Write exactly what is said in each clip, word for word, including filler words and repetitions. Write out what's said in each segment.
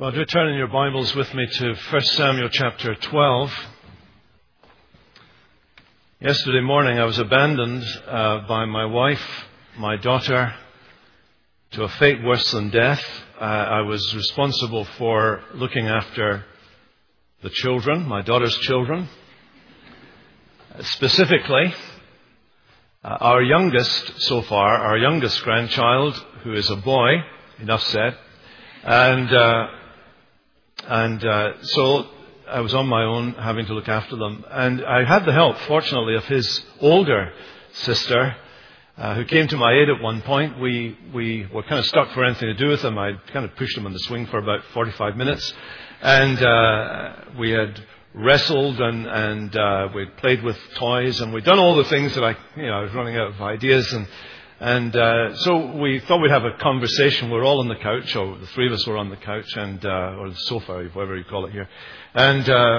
Well, do turn in your Bibles with me to First Samuel chapter twelve. Yesterday morning I was abandoned uh, by my wife, my daughter, to a fate worse than death. Uh, I was responsible for looking after the children, my daughter's children. Specifically, uh, our youngest so far, our youngest grandchild, who is a boy, enough said, and uh, And uh, so I was on my own having to look after them. And I had the help, fortunately, of his older sister, uh, who came to my aid at one point. We we were kind of stuck for anything to do with him. I kind of pushed him on the swing for about forty-five minutes. And uh, we had wrestled and, and uh, we'd played with toys. And we'd done all the things that I, you know, I was running out of ideas. And And uh, so we thought we'd have a conversation. We were all on the couch, or the three of us were on the couch, and uh, or the sofa, whatever you call it here. And uh,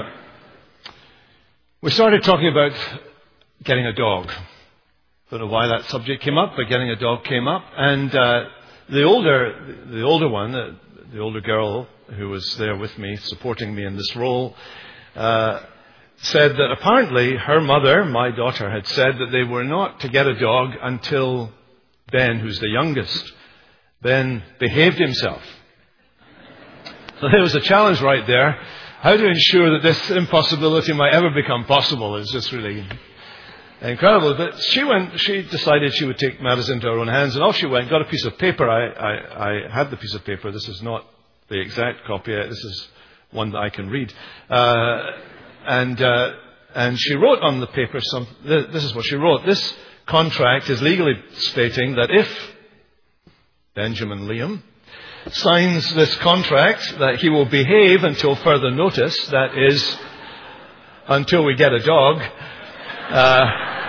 we started talking about getting a dog. Don't know why that subject came up, but getting a dog came up. And uh, the older, the older one, the, the older girl who was there with me, supporting me in this role, uh, said that apparently her mother, my daughter, had said that they were not to get a dog until Ben, who's the youngest, Ben behaved himself. So there was a challenge right there. How to ensure that this impossibility might ever become possible is just really incredible. But she went, she decided she would take matters into her own hands, and off she went, got a piece of paper. I, I, I had the piece of paper. This is not the exact copy. This is one that I can read. Uh, and, uh, and she wrote on the paper some, this is what she wrote. This contract is legally stating that if Benjamin Liam signs this contract, that he will behave until further notice, that is, until we get a dog. Uh,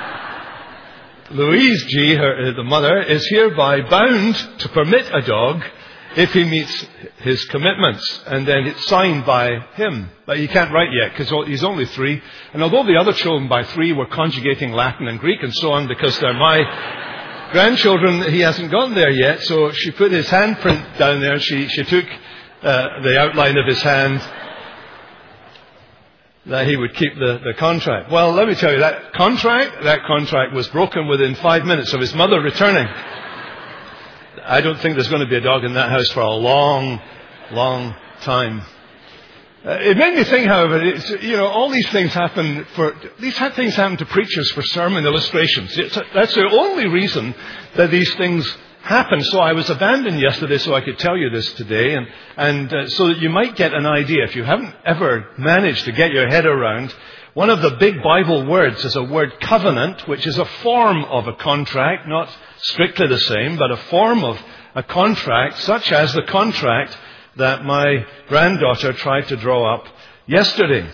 Louise G., her, the mother, is hereby bound to permit a dog if he meets his commitments. And then it's signed by him. But he can't write yet because he's only three. And although the other children by three were conjugating Latin and Greek and so on because they're my grandchildren, he hasn't gotten there yet. So she put his handprint down there. She, she took uh, the outline of his hand that he would keep the, the contract. Well, let me tell you, that contract, that contract was broken within five minutes of his mother returning. I don't think there's going to be a dog in that house for a long, long time. Uh, it made me think, however, it's, you know, all these things happen for, these things happen to preachers for sermon illustrations. It's, that's the only reason that these things happen. So I was abandoned yesterday so I could tell you this today, and, and uh, so that you might get an idea. If you haven't ever managed to get your head around, one of the big Bible words is a word covenant, which is a form of a contract, not strictly the same, but a form of a contract, such as the contract that my granddaughter tried to draw up yesterday.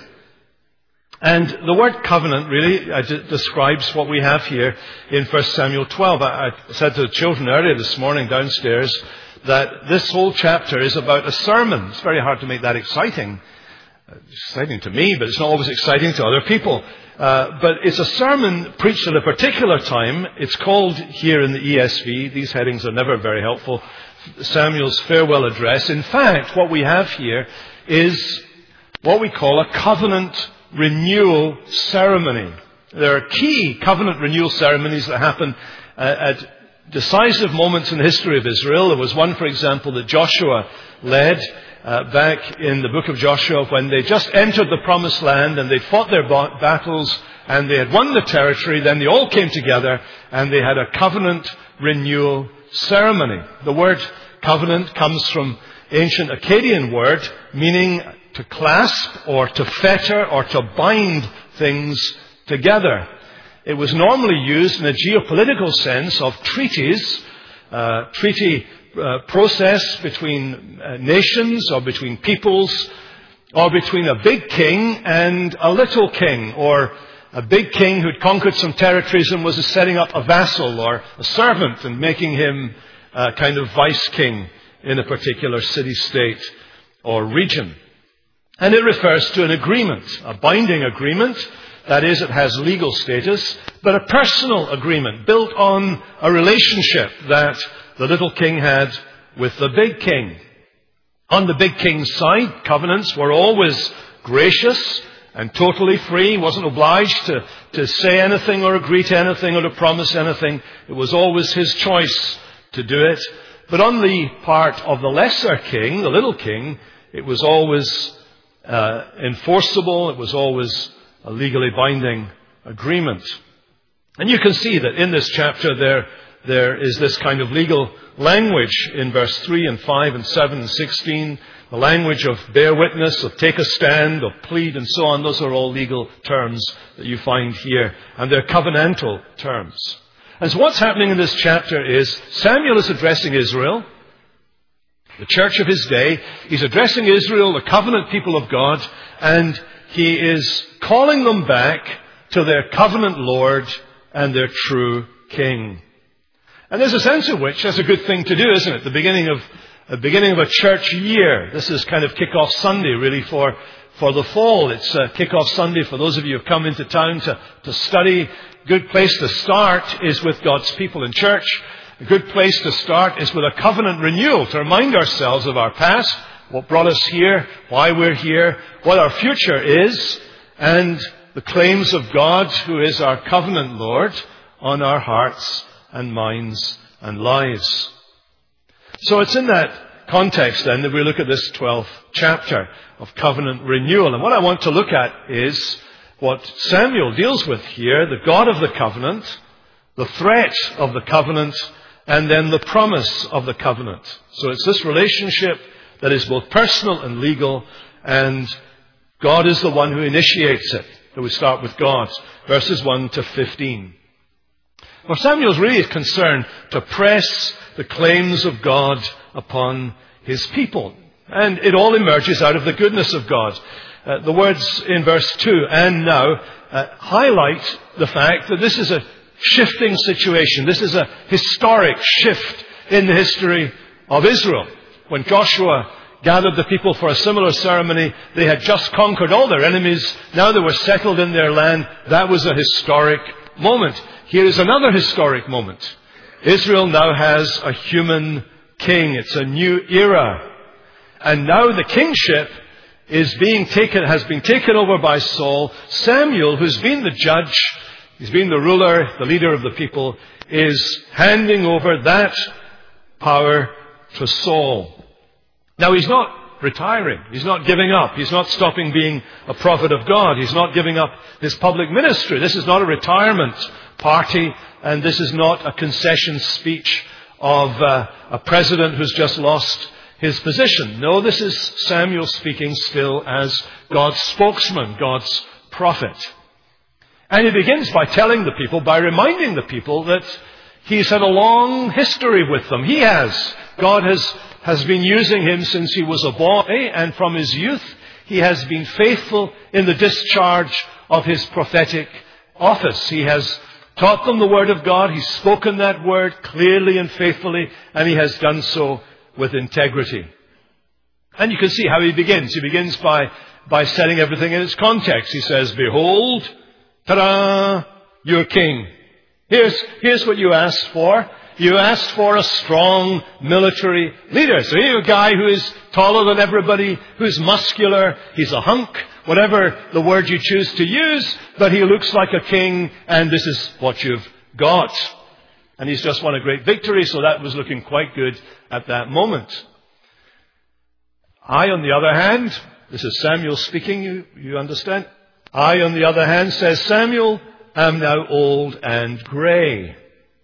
And the word covenant really uh, d- describes what we have here in First Samuel twelve. I, I said to the children earlier this morning downstairs that this whole chapter is about a sermon. It's very hard to make that exciting. It's exciting to me, but it's not always exciting to other people. Uh, but it's a sermon preached at a particular time. It's called here in the E S V. These headings are never very helpful. Samuel's farewell address. In fact, what we have here is what we call a covenant renewal ceremony. There are key covenant renewal ceremonies that happen uh, at decisive moments in the history of Israel. There was one, for example, that Joshua led Uh, back in the book of Joshua when they just entered the promised land and they fought their ba- battles and they had won the territory. Then they all came together and they had a covenant renewal ceremony. The word covenant comes from ancient Akkadian word meaning to clasp or to fetter or to bind things together. It was normally used in a geopolitical sense of treaties, uh, treaty Uh, process between uh, nations or between peoples or between a big king and a little king, or a big king who'd conquered some territories and was setting up a vassal or a servant and making him a kind of vice king in a particular city-state or region. And it refers to an agreement, a binding agreement. That is, it has legal status, but a personal agreement built on a relationship that the little king had with the big king. On the big king's side, covenants were always gracious and totally free. He wasn't obliged to, to say anything or agree to anything or to promise anything. It was always his choice to do it. But on the part of the lesser king, the little king, it was always uh, enforceable. It was always a legally binding agreement. And you can see that in this chapter there, there is this kind of legal language in verse three and five and seven and sixteen. The language of bear witness, of take a stand, of plead and so on. Those are all legal terms that you find here. And they're covenantal terms. And so what's happening in this chapter is Samuel is addressing Israel, the church of his day. He's addressing Israel, the covenant people of God, and he is calling them back to their covenant Lord and their true King. And there's a sense in which that's a good thing to do, isn't it? The beginning of the beginning of a church year. This is kind of kick-off Sunday, really, for for the fall. It's a kick-off Sunday for those of you who have come into town to, to study. A good place to start is with God's people in church. A good place to start is with a covenant renewal, to remind ourselves of our past, what brought us here, why we're here, what our future is, and the claims of God, who is our covenant Lord, on our hearts and minds and lives. So it's in that context then that we look at this twelfth chapter of covenant renewal. And what I want to look at is what Samuel deals with here, the God of the covenant, the threat of the covenant, and then the promise of the covenant. So it's this relationship that is both personal and legal, and God is the one who initiates it. So we start with God, verses one to fifteen. Well, Samuel's really concerned to press the claims of God upon his people. And it all emerges out of the goodness of God. Uh, the words in verse two, and now, uh, highlight the fact that this is a shifting situation. This is a historic shift in the history of Israel. When Joshua gathered the people for a similar ceremony, they had just conquered all their enemies. Now they were settled in their land. That was a historic moment. Here is another historic moment. Israel now has a human king. It's a new era. And now the kingship is being taken, has been taken over by Saul. Samuel, who's been the judge, he's been the ruler, the leader of the people, is handing over that power to Saul. Now he's not retiring. He's not giving up. He's not stopping being a prophet of God. He's not giving up his public ministry. This is not a retirement party, and this is not a concession speech of uh, a president who's just lost his position. No, this is Samuel speaking still as God's spokesman, God's prophet. And he begins by telling the people, by reminding the people that he's had a long history with them. He has. God has, has been using him since he was a boy, and from his youth he has been faithful in the discharge of his prophetic office. He has taught them the word of God. He's spoken that word clearly and faithfully, and he has done so with integrity. And you can see how he begins. He begins by, by setting everything in its context. He says, behold, ta-da, your king. Here's, here's what you asked for. You asked for a strong military leader. So here's a guy who is taller than everybody, who's muscular. He's a hunk, whatever the word you choose to use, but he looks like a king, and this is what you've got. And he's just won a great victory, so that was looking quite good at that moment. I, on the other hand, this is Samuel speaking, you, you understand? I, on the other hand, says Samuel, am now old and grey.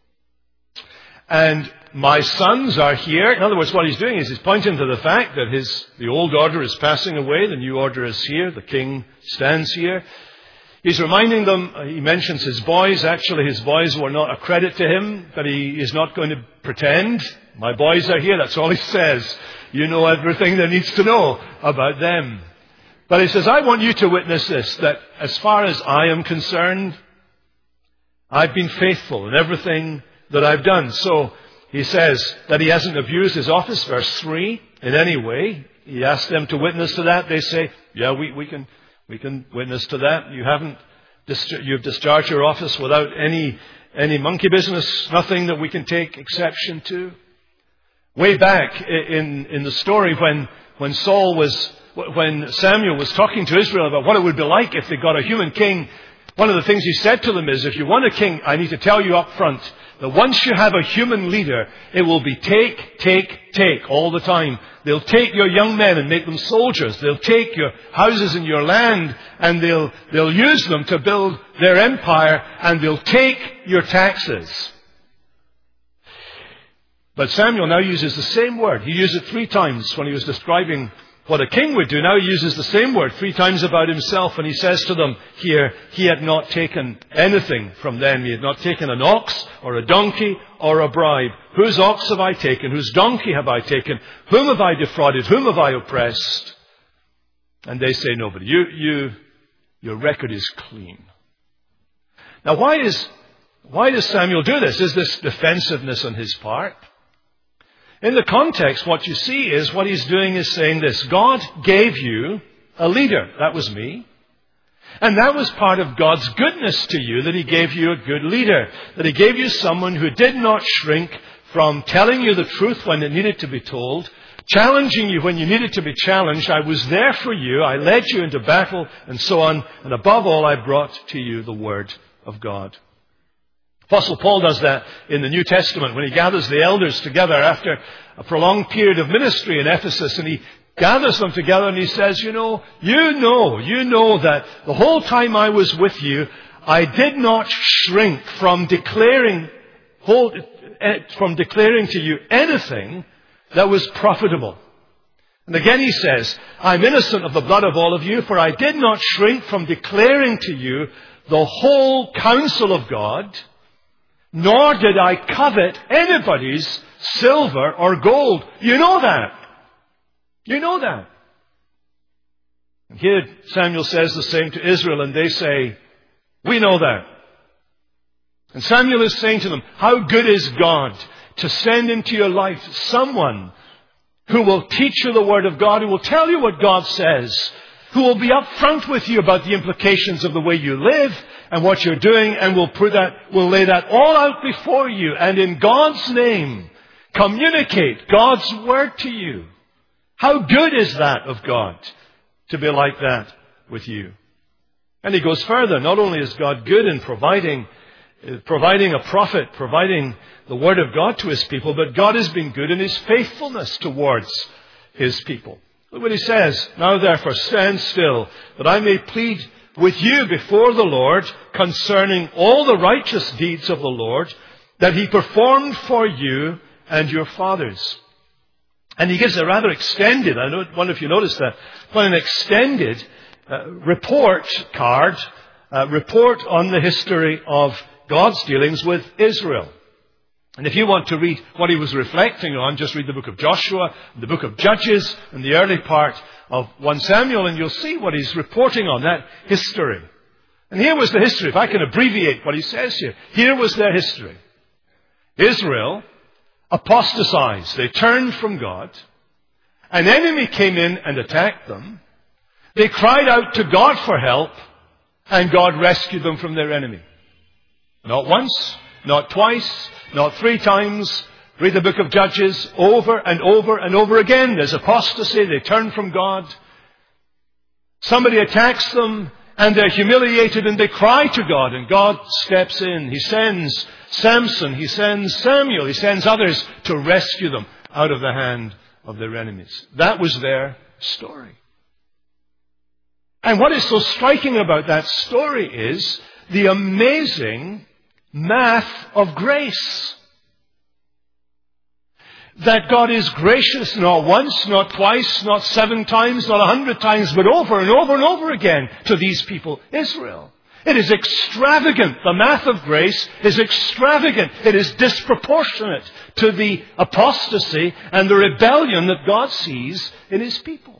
And my sons are here. In other words, what he's doing is he's pointing to the fact that his the old order is passing away, the new order is here, the king stands here. He's reminding them, he mentions his boys. Actually, his boys were not a credit to him, but he is not going to pretend. My boys are here, that's all he says. You know everything there needs to know about them. But he says, I want you to witness this, that as far as I am concerned, I've been faithful in everything that I've done. So he says that he hasn't abused his office, verse three, in any way. He asked them to witness to that. They say, yeah, we, we can we can witness to that. You haven't, you've discharged your office without any any monkey business, nothing that we can take exception to. Way back in, in the story when, when Saul was, when Samuel was talking to Israel about what it would be like if they got a human king, one of the things he said to them is, if you want a king, I need to tell you up front that once you have a human leader, it will be take, take, take all the time. They'll take your young men and make them soldiers. They'll take your houses and your land and they'll, they'll use them to build their empire, and they'll take your taxes. But Samuel now uses the same word. He used it three times when he was describing what a king would do. Now he uses the same word three times about himself, and he says to them here, he had not taken anything from them. He had not taken an ox or a donkey or a bribe. Whose ox have I taken? Whose donkey have I taken? Whom have I defrauded? Whom have I oppressed? And they say nobody. You, you, your record is clean. Now why is, why does Samuel do this? Is this defensiveness on his part? In the context, what you see is what he's doing is saying this: God gave you a leader. That was me. And that was part of God's goodness to you, that he gave you a good leader. That he gave you someone who did not shrink from telling you the truth when it needed to be told, challenging you when you needed to be challenged. I was there for you. I led you into battle and so on. And above all, I brought to you the word of God. Apostle Paul does that in the New Testament when he gathers the elders together after a prolonged period of ministry in Ephesus, and he gathers them together and he says, you know, you know, you know that the whole time I was with you, I did not shrink from declaring, from declaring to you anything that was profitable. And again he says, I'm innocent of the blood of all of you, for I did not shrink from declaring to you the whole counsel of God, nor did I covet anybody's silver or gold. You know that. You know that. And here Samuel says the same to Israel, and they say, we know that. And Samuel is saying to them, how good is God to send into your life someone who will teach you the word of God, who will tell you what God says, who will be upfront with you about the implications of the way you live and what you're doing, and will put that, will lay that all out before you, and in God's name communicate God's word to you. How good is that of God to be like that with you? And he goes further. Not only is God good in providing, providing a prophet, providing the word of God to his people, but God has been good in his faithfulness towards his people. Look what he says. Now therefore stand still, that I may plead with you before the Lord concerning all the righteous deeds of the Lord that he performed for you and your fathers. And he gives a rather extended, I don't wonder if you noticed that, quite an extended uh, report card, uh, report on the history of God's dealings with Israel. And if you want to read what he was reflecting on, just read the book of Joshua, the book of Judges, and the early part of First Samuel, and you'll see what he's reporting on, that history. And here was the history. If I can abbreviate what he says here. Here was their history. Israel apostatized. They turned from God. An enemy came in and attacked them. They cried out to God for help, and God rescued them from their enemy. Not once, not twice, not three times. Read the book of Judges over and over and over again. There's apostasy. They turn from God. Somebody attacks them and they're humiliated and they cry to God, and God steps in. He sends Samson. He sends Samuel. He sends others to rescue them out of the hand of their enemies. That was their story. And what is so striking about that story is the amazing math of grace. That God is gracious not once, not twice, not seven times, not a hundred times, but over and over and over again to these people, Israel. It is extravagant. The math of grace is extravagant. It is disproportionate to the apostasy and the rebellion that God sees in his people.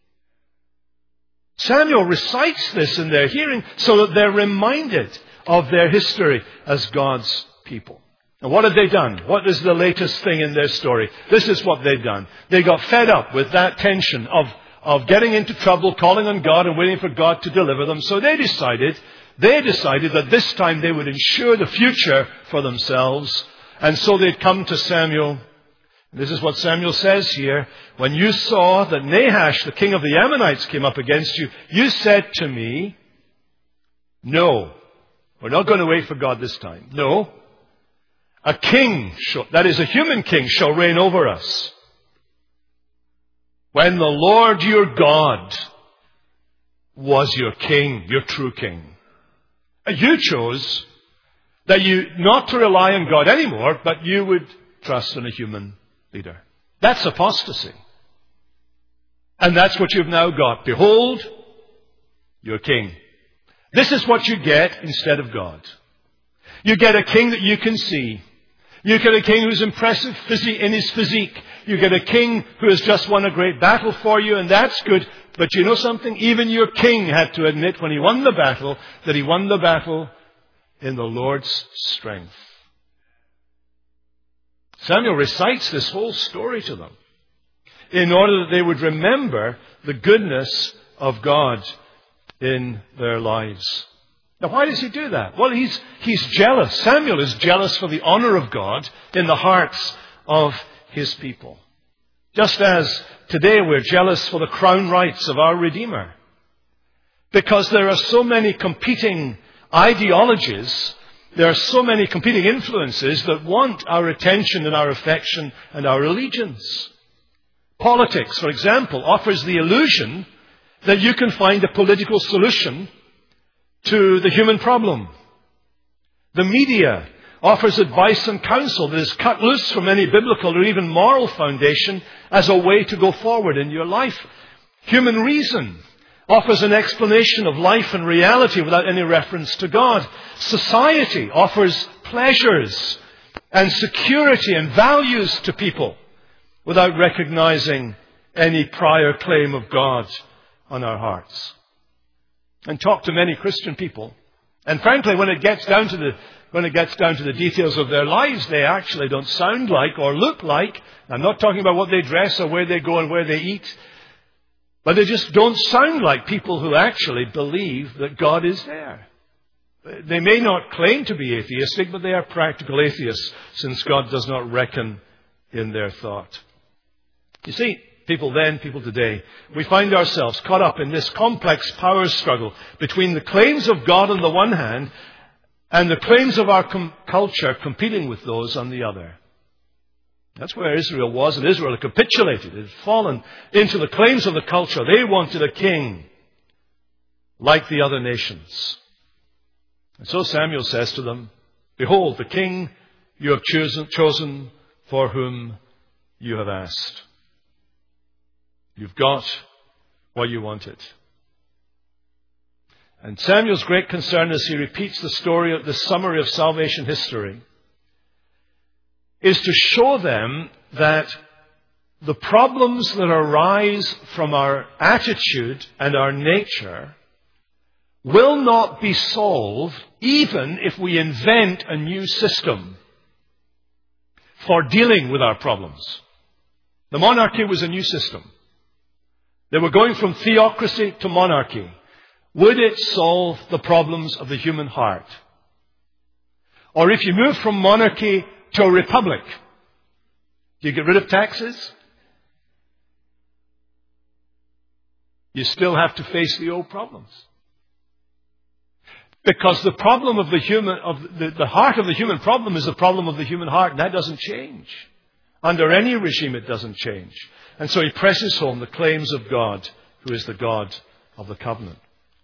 Samuel recites this in their hearing so that they're reminded of their history as God's people. And what had they done? What is the latest thing in their story? This is what they'd done. They got fed up with that tension of, of getting into trouble, calling on God and waiting for God to deliver them. So they decided, they decided that this time they would ensure the future for themselves. And so they'd come to Samuel This is what Samuel says here. When you saw that Nahash, the king of the Ammonites, came up against you, you said to me, no, we're not going to wait for God this time. No, a king, shall, that is a human king, shall reign over us. When the Lord your God was your king, your true king. You chose that you not to rely on God anymore, but you would trust in a human leader. That's apostasy. And that's what you've now got. Behold, your king. This is what you get instead of God. You get a king that you can see. You get a king who's impressive in his physique. You get a king who has just won a great battle for you, and that's good. But you know something? Even your king had to admit when he won the battle that he won the battle in the Lord's strength. Samuel recites this whole story to them in order that they would remember the goodness of God in their lives. Now, why does he do that? Well, he's, he's jealous. Samuel is jealous for the honor of God in the hearts of his people. Just as today we're jealous for the crown rights of our Redeemer. Because there are so many competing ideologies, there are so many competing influences that want our attention and our affection and our allegiance. Politics, for example, offers the illusion that you can find a political solution to the human problem. The media offers advice and counsel that is cut loose from any biblical or even moral foundation as a way to go forward in your life. Human reason offers an explanation of life and reality without any reference to God. Society offers pleasures and security and values to people without recognizing any prior claim of God on our hearts. And talk to many Christian people. And frankly, when it gets down to the when it gets down to the details of their lives, they actually don't sound like or look like, I'm not talking about what they dress or where they go and where they eat, but they just don't sound like people who actually believe that God is there. They may not claim to be atheistic, but they are practical atheists, since God does not reckon in their thought. You see, people then, people today, we find ourselves caught up in this complex power struggle between the claims of God on the one hand and the claims of our com- culture competing with those on the other. That's where Israel was, and Israel had capitulated. It had fallen into the claims of the culture. They wanted a king like the other nations. And so Samuel says to them, behold, the king you have chosen, chosen for whom you have asked. You've got what you wanted. And Samuel's great concern as he repeats the story of the summary of salvation history is to show them that the problems that arise from our attitude and our nature will not be solved even if we invent a new system for dealing with our problems. The monarchy was a new system. They were going from theocracy to monarchy. Would it solve the problems of the human heart? Or if you move from monarchy to a republic, do you get rid of taxes? You still have to face the old problems. Because the problem of the human, of the, the heart of the human problem is the problem of the human heart, and that doesn't change. Under any regime, it doesn't change. And so he presses home the claims of God, who is the God of the covenant.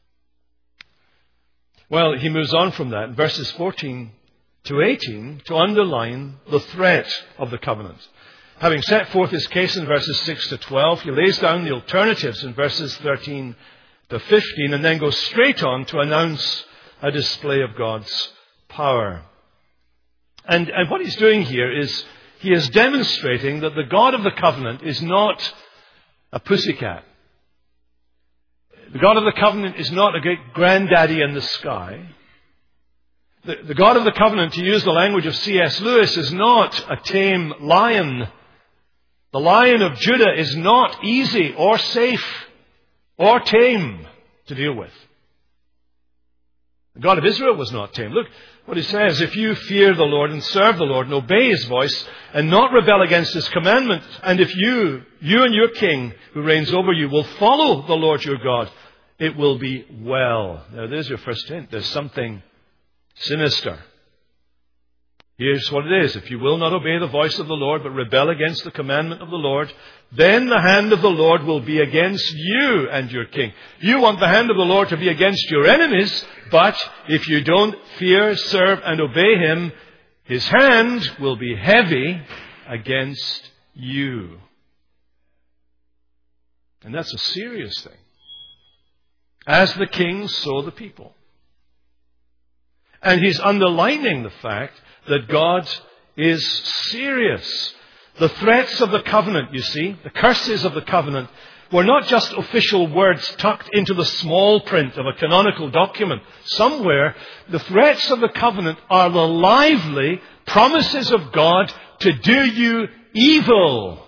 Well, he moves on from that in verses fourteen to eighteen to underline the threat of the covenant. Having set forth his case in verses six to twelve, he lays down the alternatives in verses thirteen to fifteen and then goes straight on to announce a display of God's power. And, and what he's doing here is he is demonstrating that the God of the covenant is not a pussycat. The God of the covenant is not a great granddaddy in the sky. The, the God of the covenant, to use the language of C S Lewis, is not a tame lion. The Lion of Judah is not easy or safe or tame to deal with. The God of Israel was not tame. Look what he says. If you fear the Lord and serve the Lord and obey his voice and not rebel against his commandments, and if you, you and your king who reigns over you will follow the Lord your God, it will be well. Now there's your first hint. There's something sinister. Here's what it is. If you will not obey the voice of the Lord, but rebel against the commandment of the Lord, then the hand of the Lord will be against you and your king. You want the hand of the Lord to be against your enemies, but if you don't fear, serve, and obey him, his hand will be heavy against you. And that's a serious thing. As the king, so the people. And he's underlining the fact that God is serious. The threats of the covenant, you see, the curses of the covenant, were not just official words tucked into the small print of a canonical document. Somewhere, the threats of the covenant are the lively promises of God to do you evil.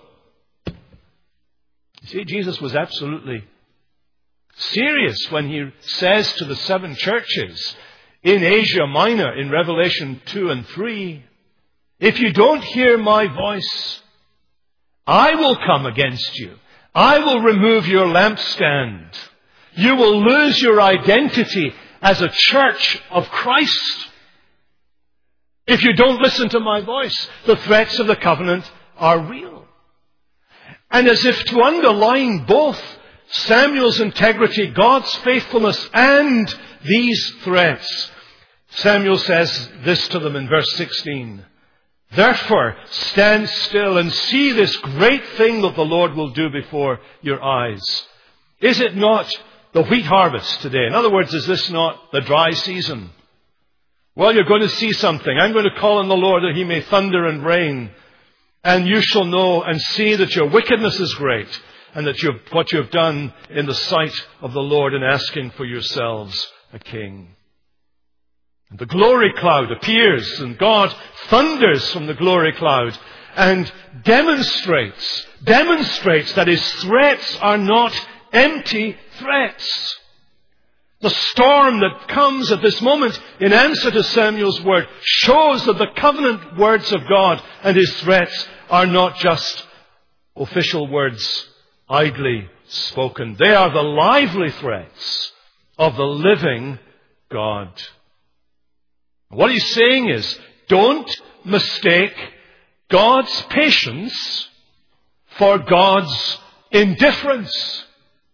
You see, Jesus was absolutely serious when he says to the seven churches in Asia Minor, in Revelation two and three, if you don't hear my voice, I will come against you. I will remove your lampstand. You will lose your identity as a church of Christ. If you don't listen to my voice, the threats of the covenant are real. And as if to underline both Samuel's integrity, God's faithfulness, and these threats, Samuel says this to them in verse sixteen. Therefore, stand still and see this great thing that the Lord will do before your eyes. Is it not the wheat harvest today? In other words, is this not the dry season? Well, you're going to see something. I'm going to call on the Lord that he may thunder and rain. And you shall know and see that your wickedness is great, and that you've, what you've done in the sight of the Lord in asking for yourselves a king. And the glory cloud appears, and God thunders from the glory cloud and demonstrates, demonstrates that his threats are not empty threats. The storm that comes at this moment in answer to Samuel's word shows that the covenant words of God and his threats are not just official words idly spoken. They are the lively threats of the living God. What he's saying is, don't mistake God's patience for God's indifference.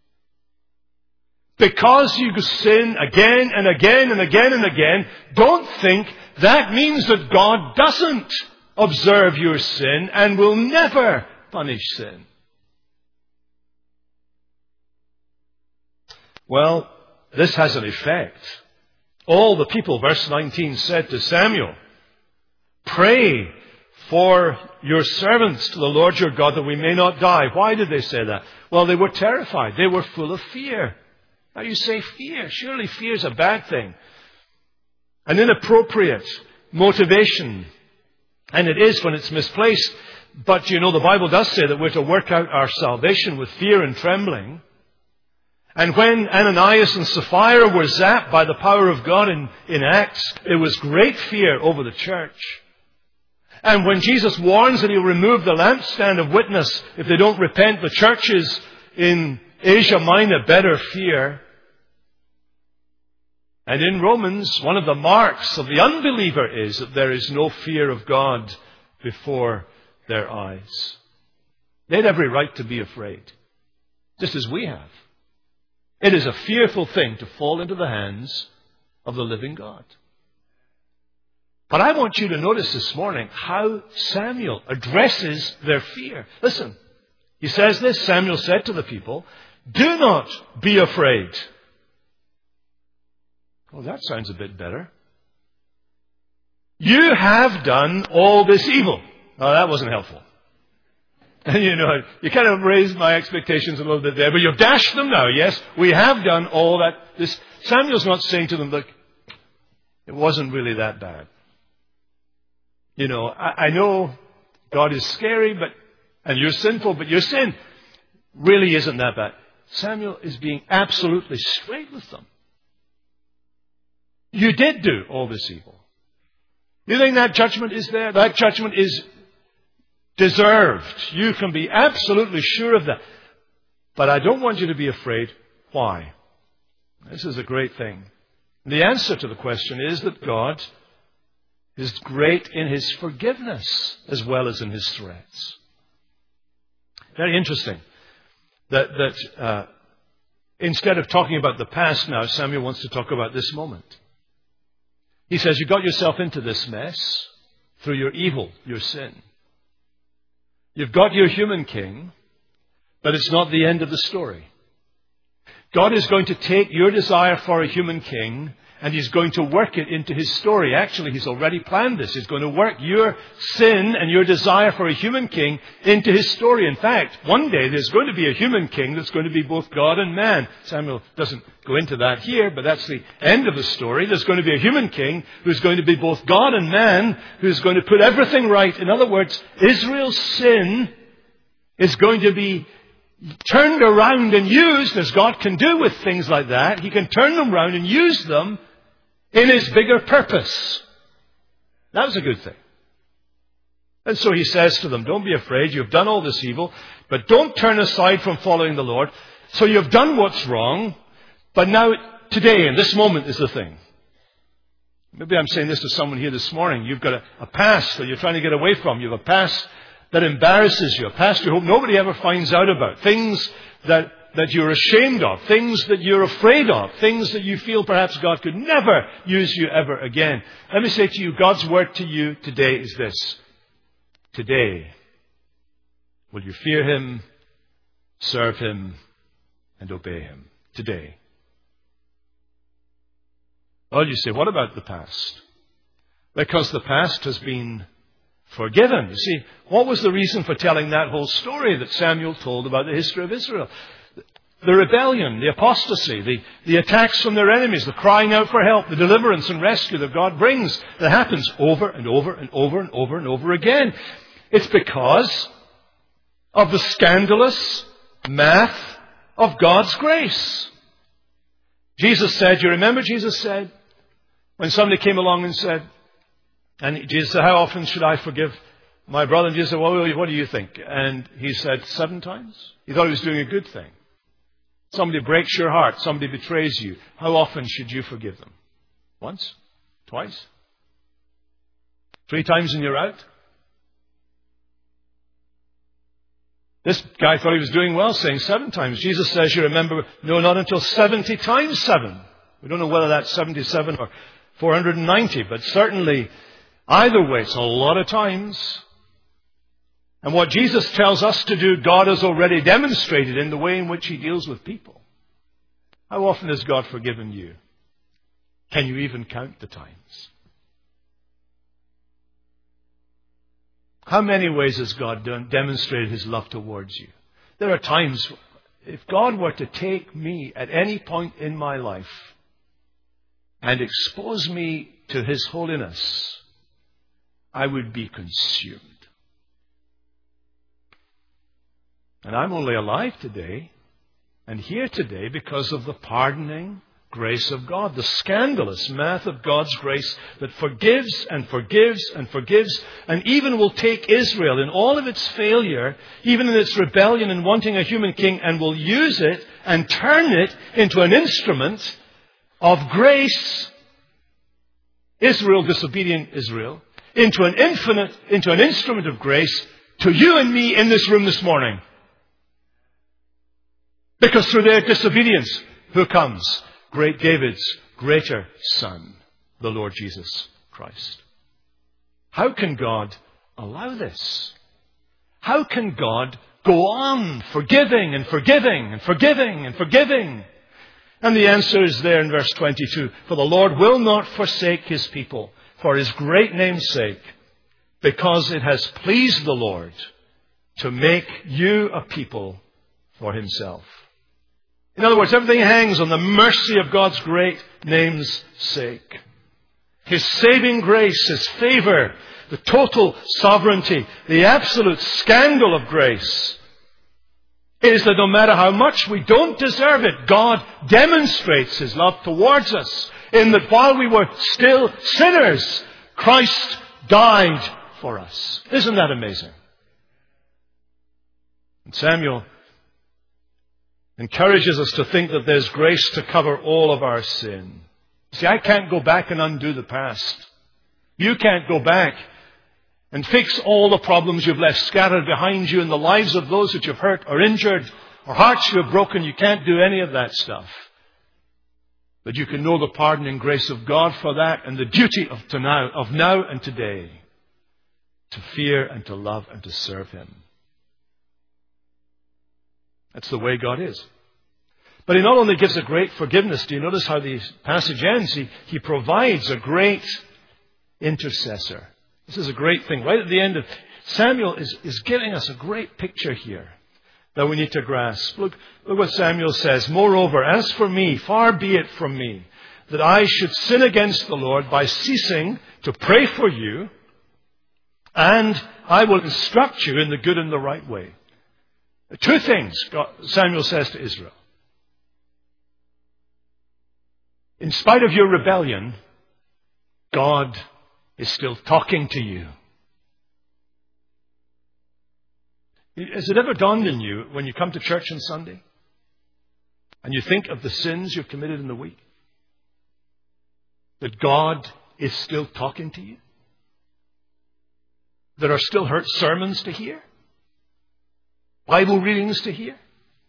Because you sin again and again and again and again, don't think that means that God doesn't observe your sin and will never punish sin. Well, this has an effect. All the people, verse nineteen, said to Samuel, pray for your servants to the Lord your God that we may not die. Why did they say that? Well, they were terrified. They were full of fear. Now you say fear. Surely fear is a bad thing. An inappropriate motivation. And it is when it's misplaced. But you know, the Bible does say that we're to work out our salvation with fear and trembling. And when Ananias and Sapphira were zapped by the power of God in, in Acts, there was great fear over the church. And when Jesus warns that he'll remove the lampstand of witness if they don't repent, the churches in Asia Minor better fear. And in Romans, one of the marks of the unbeliever is that there is no fear of God before their eyes. They had every right to be afraid, just as we have. It is a fearful thing to fall into the hands of the living God. But I want you to notice this morning how Samuel addresses their fear. Listen, he says this, Samuel said to the people, do not be afraid. Well, that sounds a bit better. You have done all this evil. Oh, that wasn't helpful. And you know, you kind of raised my expectations a little bit there, but you've dashed them now. Yes, we have done all that. This Samuel's not saying to them, look, it wasn't really that bad. You know, I, I know God is scary, but and you're sinful, but your sin really isn't that bad. Samuel is being absolutely straight with them. You did do all this evil. You think that judgment is there? That judgment is deserved. You can be absolutely sure of that. But I don't want you to be afraid. Why? This is a great thing. The answer to the question is that God is great in His forgiveness as well as in His threats. Very interesting that, that uh, instead of talking about the past now, Samuel wants to talk about this moment. He says, you got yourself into this mess through your evil, your sin. You've got your human king, but it's not the end of the story. God is going to take your desire for a human king and He's going to work it into His story. Actually, He's already planned this. He's going to work your sin and your desire for a human king into His story. In fact, one day there's going to be a human king that's going to be both God and man. Samuel doesn't go into that here, but that's the end of the story. There's going to be a human king who's going to be both God and man, who's going to put everything right. In other words, Israel's sin is going to be turned around and used, as God can do with things like that. He can turn them around and use them in His bigger purpose. That was a good thing. And so He says to them, don't be afraid. You've done all this evil, but don't turn aside from following the Lord. So you've done what's wrong, but now, today, in this moment is the thing. Maybe I'm saying this to someone here this morning. You've got a, a past that you're trying to get away from. You have a past that embarrasses you, a past you hope nobody ever finds out about, things that, that you're ashamed of, things that you're afraid of, things that you feel perhaps God could never use you ever again. Let me say to you, God's word to you today is this. Today, will you fear Him, serve Him, and obey Him? Today. Well, you say, what about the past? Because the past has been forgiven. You see, what was the reason for telling that whole story that Samuel told about the history of Israel? The rebellion, the apostasy, the, the attacks from their enemies, the crying out for help, the deliverance and rescue that God brings, that happens over and over and over and over and over again. It's because of the scandalous math of God's grace. Jesus said, you remember Jesus said, when somebody came along and said, and Jesus said, how often should I forgive my brother? And Jesus said, well, what do you think? And he said, seven times. He thought he was doing a good thing. Somebody breaks your heart. Somebody betrays you. How often should you forgive them? Once? Twice? Three times and you're out? This guy thought he was doing well, saying seven times. Jesus says, you remember, no, not until seventy times seven. We don't know whether that's seventy-seven or four hundred ninety, but certainly either way, it's a lot of times. And what Jesus tells us to do, God has already demonstrated in the way in which He deals with people. How often has God forgiven you? Can you even count the times? How many ways has God done, demonstrated His love towards you? There are times, if God were to take me at any point in my life and expose me to His holiness, I would be consumed. And I'm only alive today and here today because of the pardoning grace of God, the scandalous math of God's grace that forgives and forgives and forgives, and even will take Israel in all of its failure, even in its rebellion and wanting a human king, and will use it and turn it into an instrument of grace, Israel, disobedient Israel, into an infinite, into an instrument of grace to you and me in this room this morning. Because through their disobedience, who comes? Great David's greater Son, the Lord Jesus Christ. How can God allow this? How can God go on forgiving and forgiving and forgiving and forgiving? And the answer is there in verse twenty-two. For the Lord will not forsake His people for His great name's sake, because it has pleased the Lord to make you a people for Himself. In other words, everything hangs on the mercy of God's great name's sake. His saving grace, His favor, the total sovereignty, the absolute scandal of grace is that no matter how much we don't deserve it, God demonstrates His love towards us in that while we were still sinners, Christ died for us. Isn't that amazing? And Samuel encourages us to think that there's grace to cover all of our sin. See, I can't go back and undo the past. You can't go back and fix all the problems you've left scattered behind you in the lives of those that you've hurt or injured or hearts you have broken. You can't do any of that stuff. But you can know the pardoning grace of God for that, and the duty of, to now, of now and today to fear and to love and to serve Him. That's the way God is. But He not only gives a great forgiveness. Do you notice how the passage ends? He, he provides a great intercessor. This is a great thing. Right at the end of Samuel is, is giving us a great picture here that we need to grasp. Look, look what Samuel says. Moreover, as for me, far be it from me that I should sin against the Lord by ceasing to pray for you, and I will instruct you in the good and the right way. Two things God, Samuel says to Israel. In spite of your rebellion, God is still talking to you. Has it ever dawned on you when you come to church on Sunday and you think of the sins you've committed in the week, that God is still talking to you? There are still hurt sermons to hear? Bible readings to hear?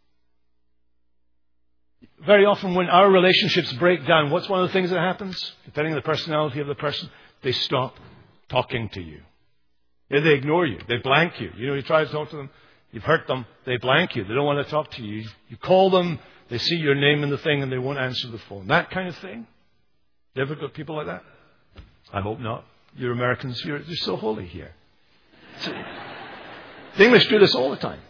Very often when our relationships break down, what's one of the things that happens? Depending on the personality of the person, they stop talking to you. Yeah, they ignore you. They blank you. You know, you try to talk to them. You've hurt them. They blank you. They don't want to talk to you. You call them. They see your name in the thing and they won't answer the phone. That kind of thing. You ever got people like that? I hope not. You're Americans. You're, you're so holy here. So, the English do this all the time.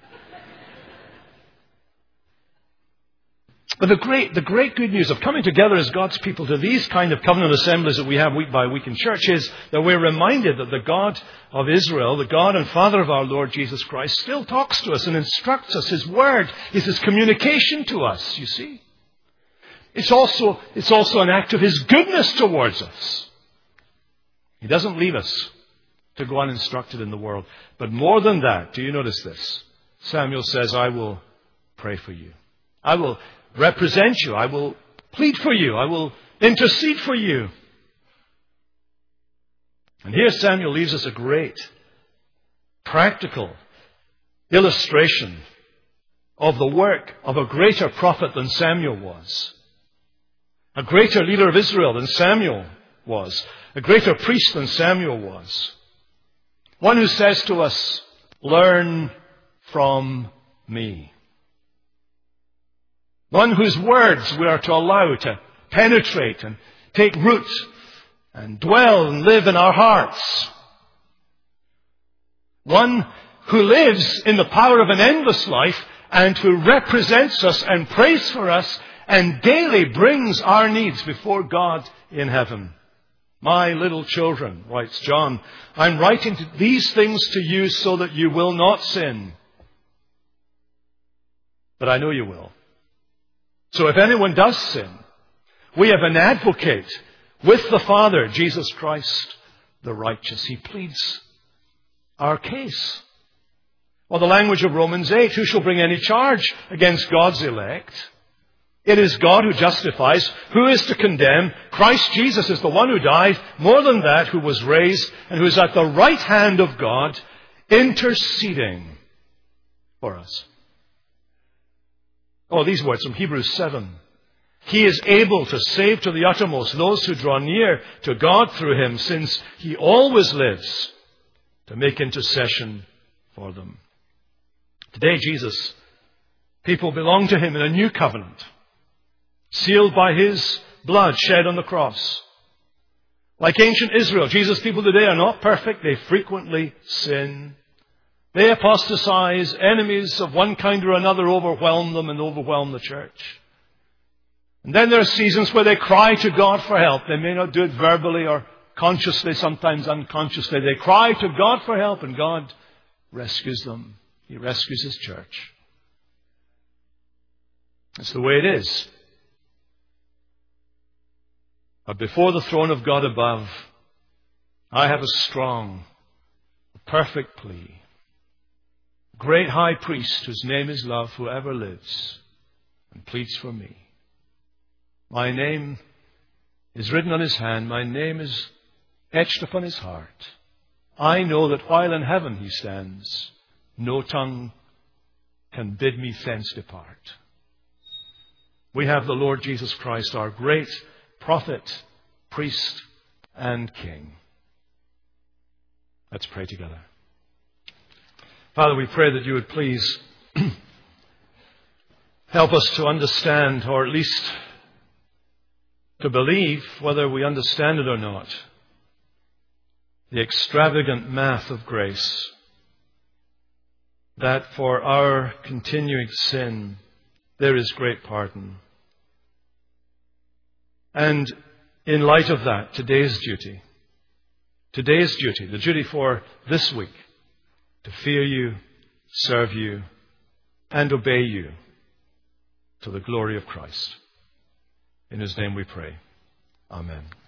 But the great, the great good news of coming together as God's people to these kind of covenant assemblies that we have week by week in church is that we're reminded that the God of Israel, the God and Father of our Lord Jesus Christ, still talks to us and instructs us. His word is His communication to us, you see. It's also, it's also an act of His goodness towards us. He doesn't leave us to go uninstructed in the world. But more than that, do you notice this? Samuel says, I will pray for you. I will represent you. I will plead for you. I will intercede for you. And here Samuel leaves us a great, practical illustration of the work of a greater prophet than Samuel was. A greater leader of Israel than Samuel was. A greater priest than Samuel was. One who says to us, learn from me. One whose words we are to allow to penetrate and take root and dwell and live in our hearts. One who lives in the power of an endless life and who represents us and prays for us and daily brings our needs before God in heaven. My little children, writes John, I'm writing these things to you so that you will not sin. But I know you will. So if anyone does sin, we have an advocate with the Father, Jesus Christ, the righteous. He pleads our case. Or the language of Romans eight, who shall bring any charge against God's elect? It is God who justifies. Who is to condemn? Christ Jesus is the one who died. More than that, who was raised and who is at the right hand of God, interceding for us. Oh, these words from Hebrews seven. He is able to save to the uttermost those who draw near to God through Him, since He always lives to make intercession for them. Today, Jesus, people belong to Him in a new covenant, sealed by His blood shed on the cross. Like ancient Israel, Jesus' people today are not perfect. They frequently sin. They apostatize. Enemies of one kind or another overwhelm them and overwhelm the church. And then there are seasons where they cry to God for help. They may not do it verbally or consciously, sometimes unconsciously. They cry to God for help and God rescues them. He rescues His church. That's the way it is. But before the throne of God above, I have a strong, perfect plea. Great high priest whose name is love, who ever lives and pleads for me. My name is written on his hand. My name is etched upon his heart. I know that while in heaven he stands, no tongue can bid me thence depart. We have the Lord Jesus Christ, our great prophet, priest, and king. Let's pray together. Father, we pray that you would please help us to understand, or at least to believe, whether we understand it or not, the extravagant math of grace, that for our continuing sin there is great pardon. And in light of that, today's duty, today's duty, the duty for this week, to fear you, serve you, and obey you to the glory of Christ. In his name we pray. Amen.